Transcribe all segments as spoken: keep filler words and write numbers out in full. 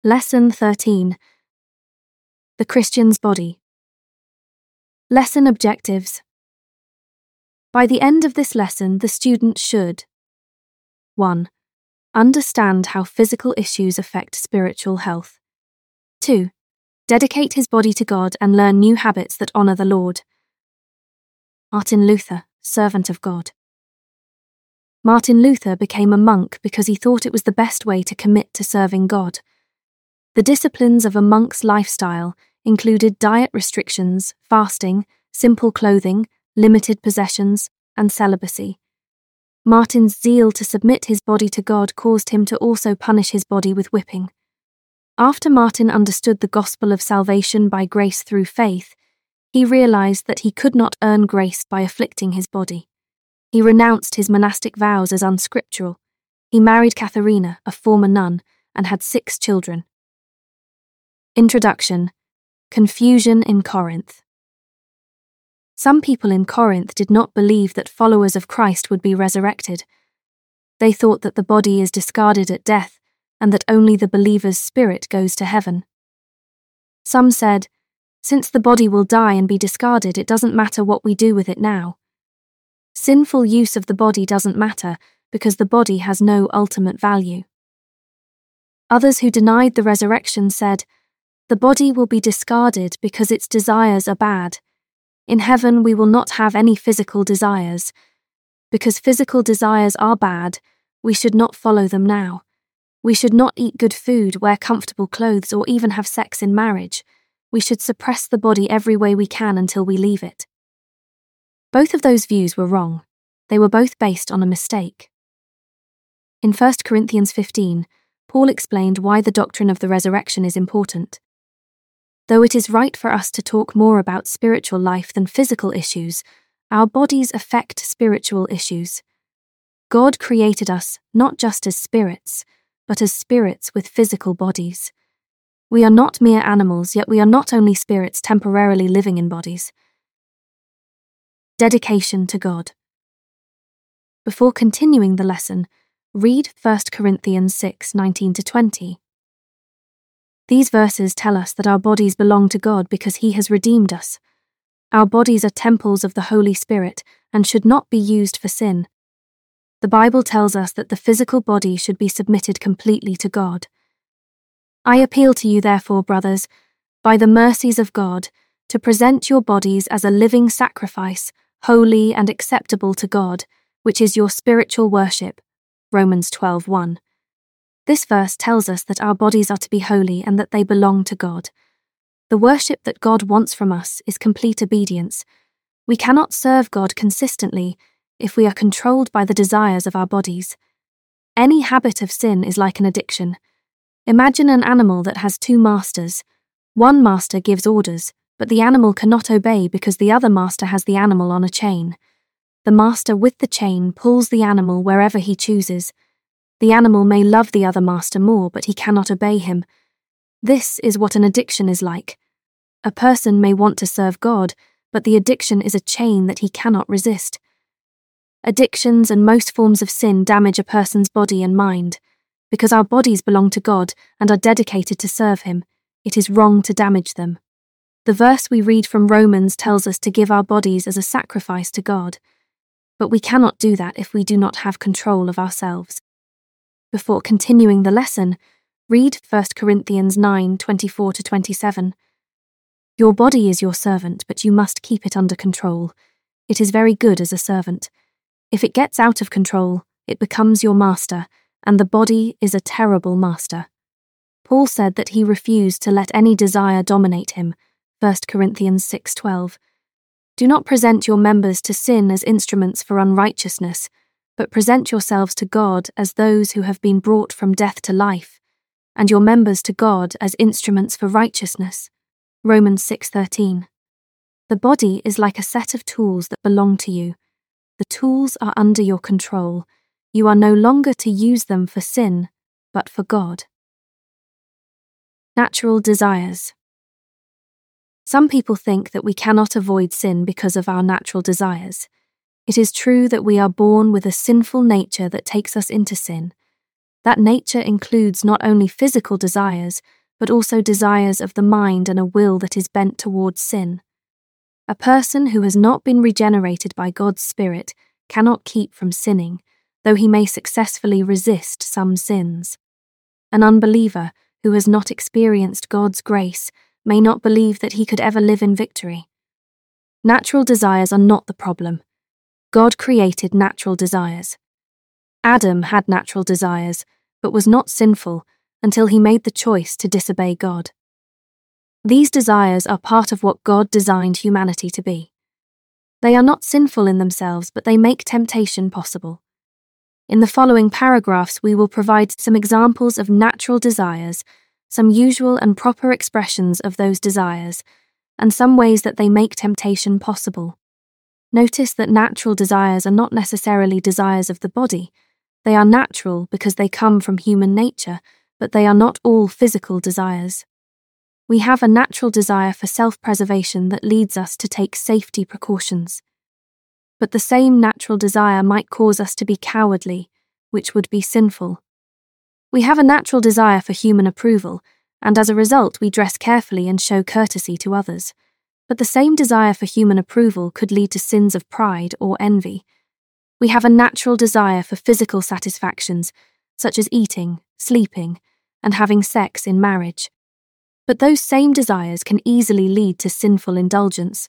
Lesson thirteen. The Christian's Body. Lesson Objectives. By the end of this lesson, the student should one. Understand how physical issues affect spiritual health. two. Dedicate his body to God and learn new habits that honour the Lord. Martin Luther, servant of God. Martin Luther became a monk because he thought it was the best way to commit to serving God. The disciplines of a monk's lifestyle included diet restrictions, fasting, simple clothing, limited possessions, and celibacy. Martin's zeal to submit his body to God caused him to also punish his body with whipping. After Martin understood the gospel of salvation by grace through faith, he realized that he could not earn grace by afflicting his body. He renounced his monastic vows as unscriptural. He married Katharina, a former nun, and had six children. Introduction. Confusion in Corinth. Some people in Corinth did not believe that followers of Christ would be resurrected. They thought that the body is discarded at death and that only the believer's spirit goes to heaven. Some said, since the body will die and be discarded, it doesn't matter what we do with it now. Sinful use of the body doesn't matter because the body has no ultimate value. Others who denied the resurrection said, the body will be discarded because its desires are bad. In heaven we will not have any physical desires. Because physical desires are bad, we should not follow them now. We should not eat good food, wear comfortable clothes, or even have sex in marriage. We should suppress the body every way we can until we leave it. Both of those views were wrong. They were both based on a mistake. In First Corinthians fifteen, Paul explained why the doctrine of the resurrection is important. Though it is right for us to talk more about spiritual life than physical issues, our bodies affect spiritual issues. God created us not just as spirits, but as spirits with physical bodies. We are not mere animals, yet we are not only spirits temporarily living in bodies. Dedication to God. Before continuing the lesson, read First Corinthians six nineteen to twenty. These verses tell us that our bodies belong to God because He has redeemed us. Our bodies are temples of the Holy Spirit and should not be used for sin. The Bible tells us that the physical body should be submitted completely to God. I appeal to you, therefore, brothers, by the mercies of God, to present your bodies as a living sacrifice, holy and acceptable to God, which is your spiritual worship. Romans twelve one. This verse tells us that our bodies are to be holy and that they belong to God. The worship that God wants from us is complete obedience. We cannot serve God consistently if we are controlled by the desires of our bodies. Any habit of sin is like an addiction. Imagine an animal that has two masters. One master gives orders, but the animal cannot obey because the other master has the animal on a chain. The master with the chain pulls the animal wherever he chooses. The animal may love the other master more, but he cannot obey him. This is what an addiction is like. A person may want to serve God, but the addiction is a chain that he cannot resist. Addictions and most forms of sin damage a person's body and mind. Because our bodies belong to God and are dedicated to serve Him, it is wrong to damage them. The verse we read from Romans tells us to give our bodies as a sacrifice to God. But we cannot do that if we do not have control of ourselves. Before continuing the lesson, read First Corinthians nine twenty-four to twenty-seven. Your body is your servant, but you must keep it under control. It is very good as a servant. If it gets out of control, it becomes your master, and the body is a terrible master. Paul said that he refused to let any desire dominate him, First Corinthians six twelve. Do not present your members to sin as instruments for unrighteousness, but present yourselves to God as those who have been brought from death to life, and your members to God as instruments for righteousness. Romans six thirteen. The body is like a set of tools that belong to you. The tools are under your control. You are no longer to use them for sin, but for God. Natural desires. Some people think that we cannot avoid sin because of our natural desires. It is true that we are born with a sinful nature that takes us into sin. That nature includes not only physical desires, but also desires of the mind and a will that is bent towards sin. A person who has not been regenerated by God's Spirit cannot keep from sinning, though he may successfully resist some sins. An unbeliever who has not experienced God's grace may not believe that he could ever live in victory. Natural desires are not the problem. God created natural desires. Adam had natural desires, but was not sinful until he made the choice to disobey God. These desires are part of what God designed humanity to be. They are not sinful in themselves, but they make temptation possible. In the following paragraphs, we will provide some examples of natural desires, some usual and proper expressions of those desires, and some ways that they make temptation possible. Notice that natural desires are not necessarily desires of the body. They are natural because they come from human nature, but they are not all physical desires. We have a natural desire for self-preservation that leads us to take safety precautions. But the same natural desire might cause us to be cowardly, which would be sinful. We have a natural desire for human approval, and as a result we dress carefully and show courtesy to others. But the same desire for human approval could lead to sins of pride or envy. We have a natural desire for physical satisfactions, such as eating, sleeping, and having sex in marriage. But those same desires can easily lead to sinful indulgence.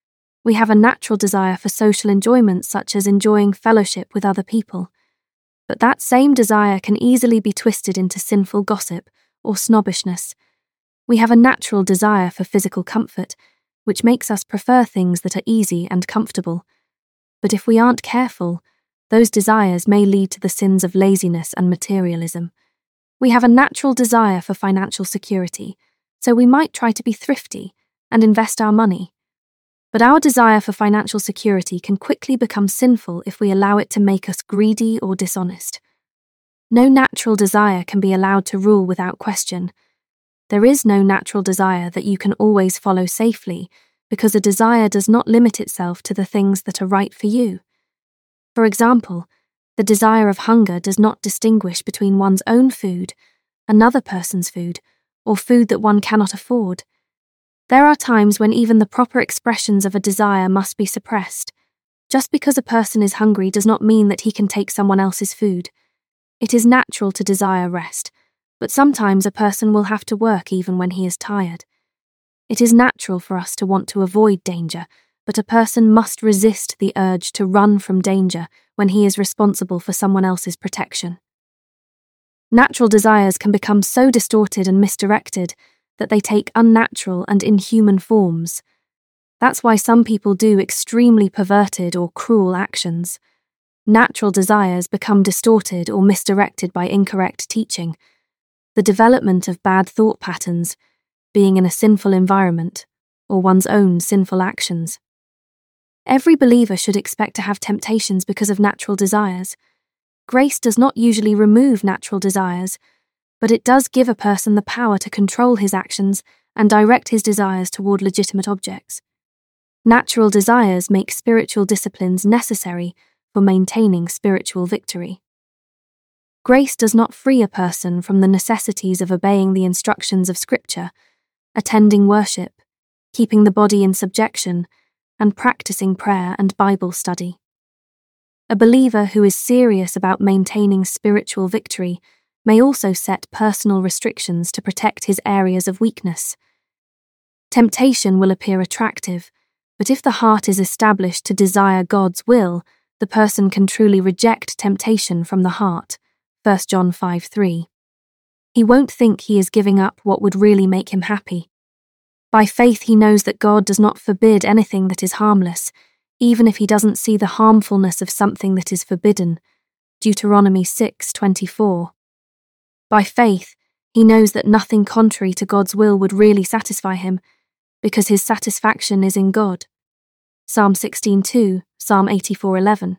We have a natural desire for social enjoyment, such as enjoying fellowship with other people. But that same desire can easily be twisted into sinful gossip or snobbishness. We have a natural desire for physical comfort, which makes us prefer things that are easy and comfortable. But if we aren't careful, those desires may lead to the sins of laziness and materialism. We have a natural desire for financial security, so we might try to be thrifty and invest our money. But our desire for financial security can quickly become sinful if we allow it to make us greedy or dishonest. No natural desire can be allowed to rule without question. There is no natural desire that you can always follow safely, because a desire does not limit itself to the things that are right for you. For example, the desire of hunger does not distinguish between one's own food, another person's food, or food that one cannot afford. There are times when even the proper expressions of a desire must be suppressed. Just because a person is hungry does not mean that he can take someone else's food. It is natural to desire rest, but sometimes a person will have to work even when he is tired. It is natural for us to want to avoid danger, but a person must resist the urge to run from danger when he is responsible for someone else's protection. Natural desires can become so distorted and misdirected that they take unnatural and inhuman forms. That's why some people do extremely perverted or cruel actions. Natural desires become distorted or misdirected by incorrect teaching, the development of bad thought patterns, being in a sinful environment, or one's own sinful actions. Every believer should expect to have temptations because of natural desires. Grace does not usually remove natural desires, but it does give a person the power to control his actions and direct his desires toward legitimate objects. Natural desires make spiritual disciplines necessary for maintaining spiritual victory. Grace does not free a person from the necessities of obeying the instructions of Scripture, attending worship, keeping the body in subjection, and practicing prayer and Bible study. A believer who is serious about maintaining spiritual victory may also set personal restrictions to protect his areas of weakness. Temptation will appear attractive, but if the heart is established to desire God's will, the person can truly reject temptation from the heart. First John five three. He won't think he is giving up what would really make him happy. By faith he knows that God does not forbid anything that is harmless, even if he doesn't see the harmfulness of something that is forbidden. Deuteronomy six twenty-four. By faith, he knows that nothing contrary to God's will would really satisfy him, because his satisfaction is in God. Psalm sixteen two, Psalm eighty-four eleven.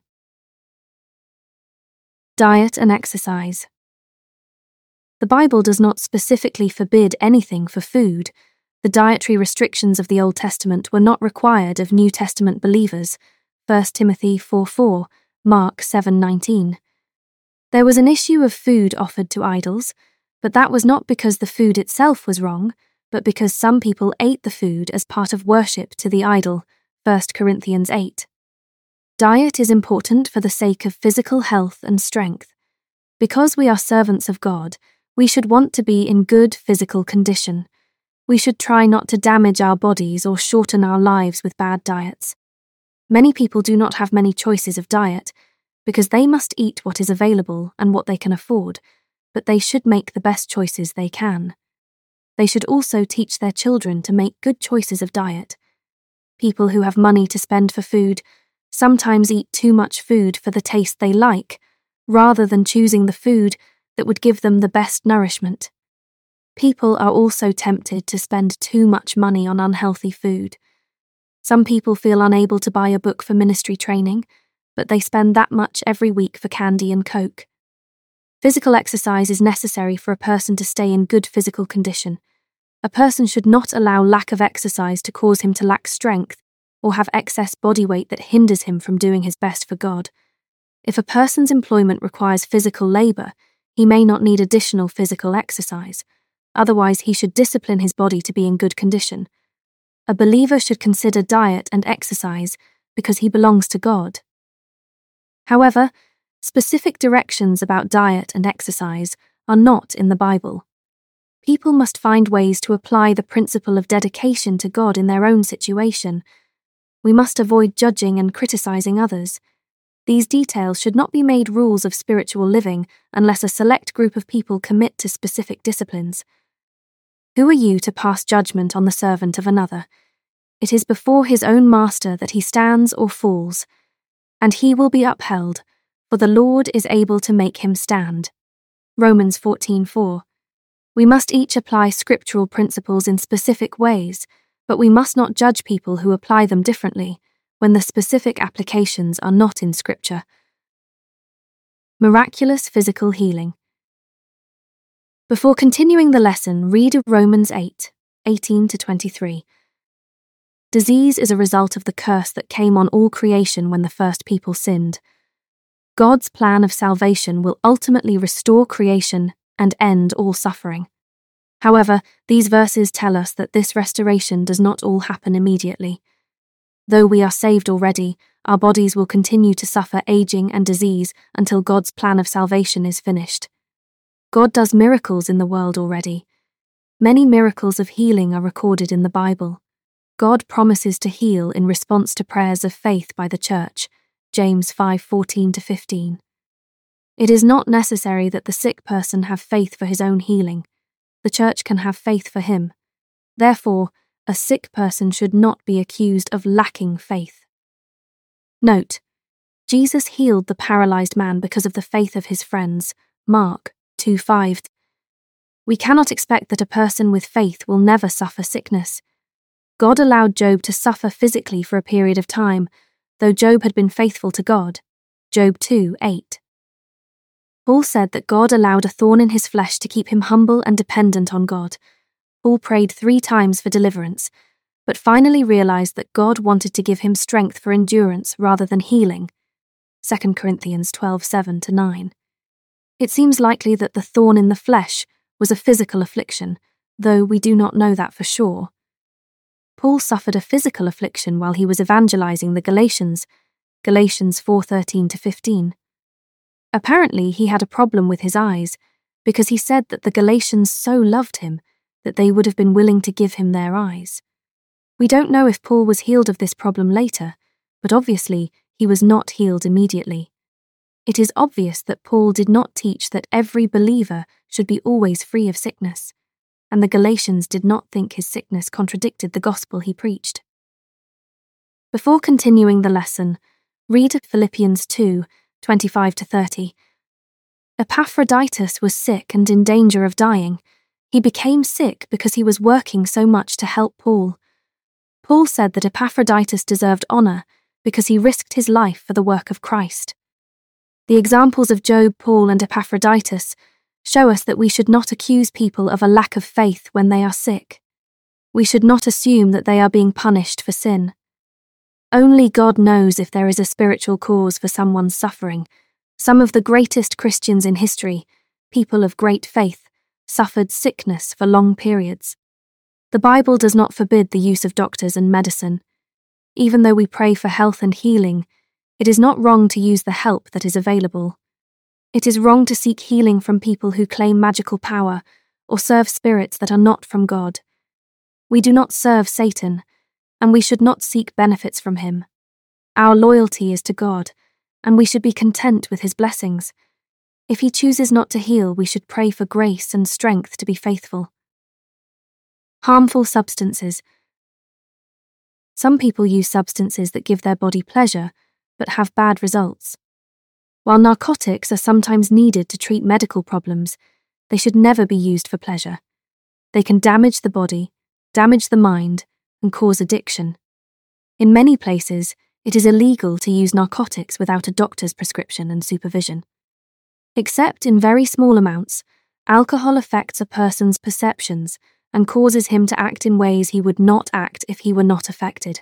Diet and exercise. The Bible does not specifically forbid anything for food. The dietary restrictions of the Old Testament were not required of New Testament believers. First Timothy four four, Mark seven nineteen. There was an issue of food offered to idols, but that was not because the food itself was wrong, but because some people ate the food as part of worship to the idol, First Corinthians eight. Diet is important for the sake of physical health and strength. Because we are servants of God, we should want to be in good physical condition. We should try not to damage our bodies or shorten our lives with bad diets. Many people do not have many choices of diet, because they must eat what is available and what they can afford, but they should make the best choices they can. They should also teach their children to make good choices of diet. People who have money to spend for food sometimes eat too much food for the taste they like, rather than choosing the food that would give them the best nourishment. People are also tempted to spend too much money on unhealthy food. Some people feel unable to buy a book for ministry training, but they spend that much every week for candy and Coke. Physical exercise is necessary for a person to stay in good physical condition. A person should not allow lack of exercise to cause him to lack strength or have excess body weight that hinders him from doing his best for God. If a person's employment requires physical labor, he may not need additional physical exercise. Otherwise, he should discipline his body to be in good condition. A believer should consider diet and exercise because he belongs to God. However, specific directions about diet and exercise are not in the Bible. People must find ways to apply the principle of dedication to God in their own situation. We must avoid judging and criticizing others. These details should not be made rules of spiritual living unless a select group of people commit to specific disciplines. Who are you to pass judgment on the servant of another? It is before his own master that he stands or falls, and he will be upheld, for the Lord is able to make him stand. Romans fourteen four. We must each apply scriptural principles in specific ways, but we must not judge people who apply them differently when the specific applications are not in Scripture. Miraculous physical healing. Before continuing the lesson, read Romans eight, eighteen to twenty-three. Disease is a result of the curse that came on all creation when the first people sinned. God's plan of salvation will ultimately restore creation and end all suffering. However, these verses tell us that this restoration does not all happen immediately. Though we are saved already, our bodies will continue to suffer aging and disease until God's plan of salvation is finished. God does miracles in the world already. Many miracles of healing are recorded in the Bible. God promises to heal in response to prayers of faith by the church, James five fourteen to fifteen. It is not necessary that the sick person have faith for his own healing. The church can have faith for him. Therefore, a sick person should not be accused of lacking faith. Note: Jesus healed the paralyzed man because of the faith of his friends, Mark two five. We cannot expect that a person with faith will never suffer sickness. God allowed Job to suffer physically for a period of time, though Job had been faithful to God, Job two eight. Paul said that God allowed a thorn in his flesh to keep him humble and dependent on God. Paul prayed three times for deliverance, but finally realized that God wanted to give him strength for endurance rather than healing, Second Corinthians twelve seven to nine. It seems likely that the thorn in the flesh was a physical affliction, though we do not know that for sure. Paul suffered a physical affliction while he was evangelizing the Galatians, Galatians four thirteen to fifteen. Apparently, he had a problem with his eyes, because he said that the Galatians so loved him that they would have been willing to give him their eyes. We don't know if Paul was healed of this problem later, but obviously he was not healed immediately. It is obvious that Paul did not teach that every believer should be always free of sickness, and the Galatians did not think his sickness contradicted the gospel he preached. Before continuing the lesson, read Philippians two twenty-five to thirty. Epaphroditus was sick and in danger of dying. He became sick because he was working so much to help Paul. Paul said that Epaphroditus deserved honor because he risked his life for the work of Christ. The examples of Job, Paul, and Epaphroditus show us that we should not accuse people of a lack of faith when they are sick. We should not assume that they are being punished for sin. Only God knows if there is a spiritual cause for someone's suffering, Some of the greatest Christians in history, people of great faith, suffered sickness for long periods. The Bible does not forbid the use of doctors and medicine. Even though we pray for health and healing, it is not wrong to use the help that is available. It is wrong to seek healing from people who claim magical power or serve spirits that are not from God. We do not serve Satan, and we should not seek benefits from him. Our loyalty is to God, and we should be content with his blessings. If he chooses not to heal, we should pray for grace and strength to be faithful. Harmful substances. Some people use substances that give their body pleasure, but have bad results. While narcotics are sometimes needed to treat medical problems, they should never be used for pleasure. They can damage the body, damage the mind, and cause addiction. In many places, it is illegal to use narcotics without a doctor's prescription and supervision. Except in very small amounts, alcohol affects a person's perceptions and causes him to act in ways he would not act if he were not affected.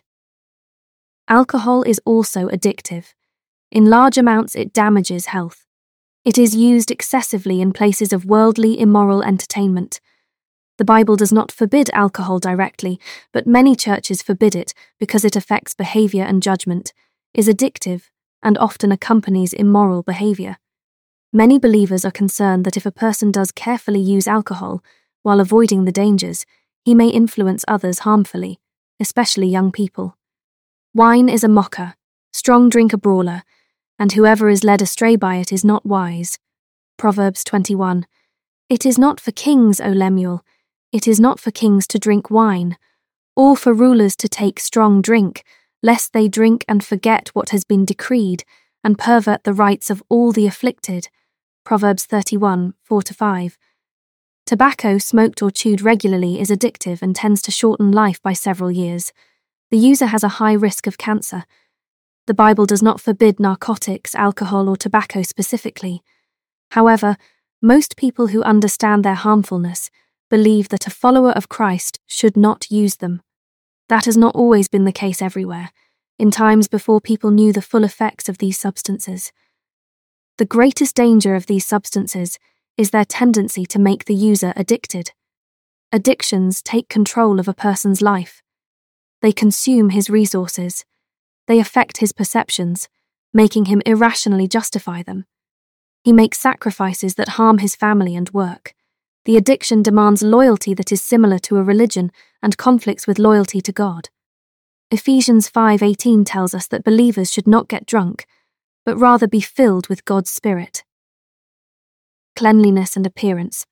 Alcohol is also addictive. In large amounts, it damages health. It is used excessively in places of worldly, immoral entertainment. The Bible does not forbid alcohol directly, but many churches forbid it because it affects behavior and judgment, is addictive, and often accompanies immoral behavior. Many believers are concerned that if a person does carefully use alcohol, while avoiding the dangers, he may influence others harmfully, especially young people. Wine is a mocker, strong drink a brawler, and whoever is led astray by it is not wise. Proverbs twenty-one. It is not for kings, O Lemuel, it is not for kings to drink wine, or for rulers to take strong drink, lest they drink and forget what has been decreed, and pervert the rights of all the afflicted. Proverbs thirty-one, four to five. Tobacco smoked or chewed regularly is addictive and tends to shorten life by several years. The user has a high risk of cancer. The Bible does not forbid narcotics, alcohol, or tobacco specifically. However, most people who understand their harmfulness believe that a follower of Christ should not use them. That has not always been the case everywhere, in times before people knew the full effects of these substances. The greatest danger of these substances is their tendency to make the user addicted. Addictions take control of a person's life. They consume his resources. They affect his perceptions, making him irrationally justify them. He makes sacrifices that harm his family and work. The addiction demands loyalty that is similar to a religion and conflicts with loyalty to God. Ephesians five eighteen tells us that believers should not get drunk, but rather be filled with God's Spirit. Cleanliness and appearance.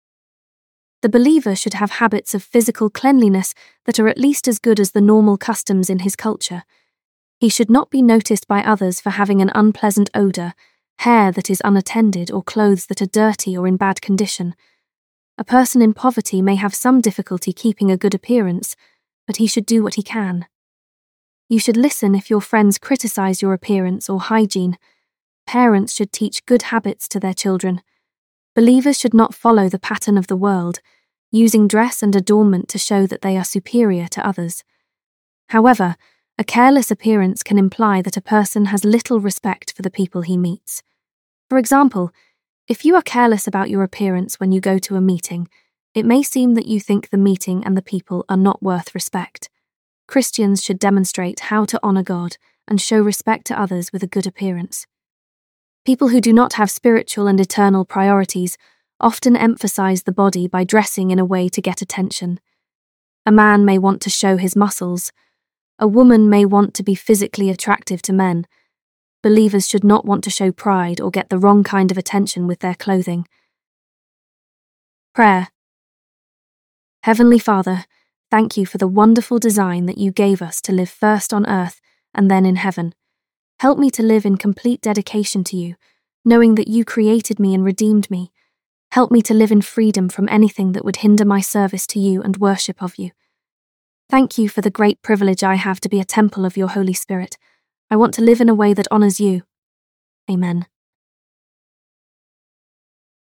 The believer should have habits of physical cleanliness that are at least as good as the normal customs in his culture. He should not be noticed by others for having an unpleasant odour, hair that is unattended, or clothes that are dirty or in bad condition. A person in poverty may have some difficulty keeping a good appearance, but he should do what he can. You should listen if your friends criticise your appearance or hygiene. Parents should teach good habits to their children. Believers should not follow the pattern of the world, using dress and adornment to show that they are superior to others. However, a careless appearance can imply that a person has little respect for the people he meets. For example, if you are careless about your appearance when you go to a meeting, it may seem that you think the meeting and the people are not worth respect. Christians should demonstrate how to honour God and show respect to others with a good appearance. People who do not have spiritual and eternal priorities often emphasize the body by dressing in a way to get attention. A man may want to show his muscles. A woman may want to be physically attractive to men. Believers should not want to show pride or get the wrong kind of attention with their clothing. Prayer. Heavenly Father, thank you for the wonderful design that you gave us to live first on earth and then in heaven. Help me to live in complete dedication to you, knowing that you created me and redeemed me. Help me to live in freedom from anything that would hinder my service to you and worship of you. Thank you for the great privilege I have to be a temple of your Holy Spirit. I want to live in a way that honours you. Amen.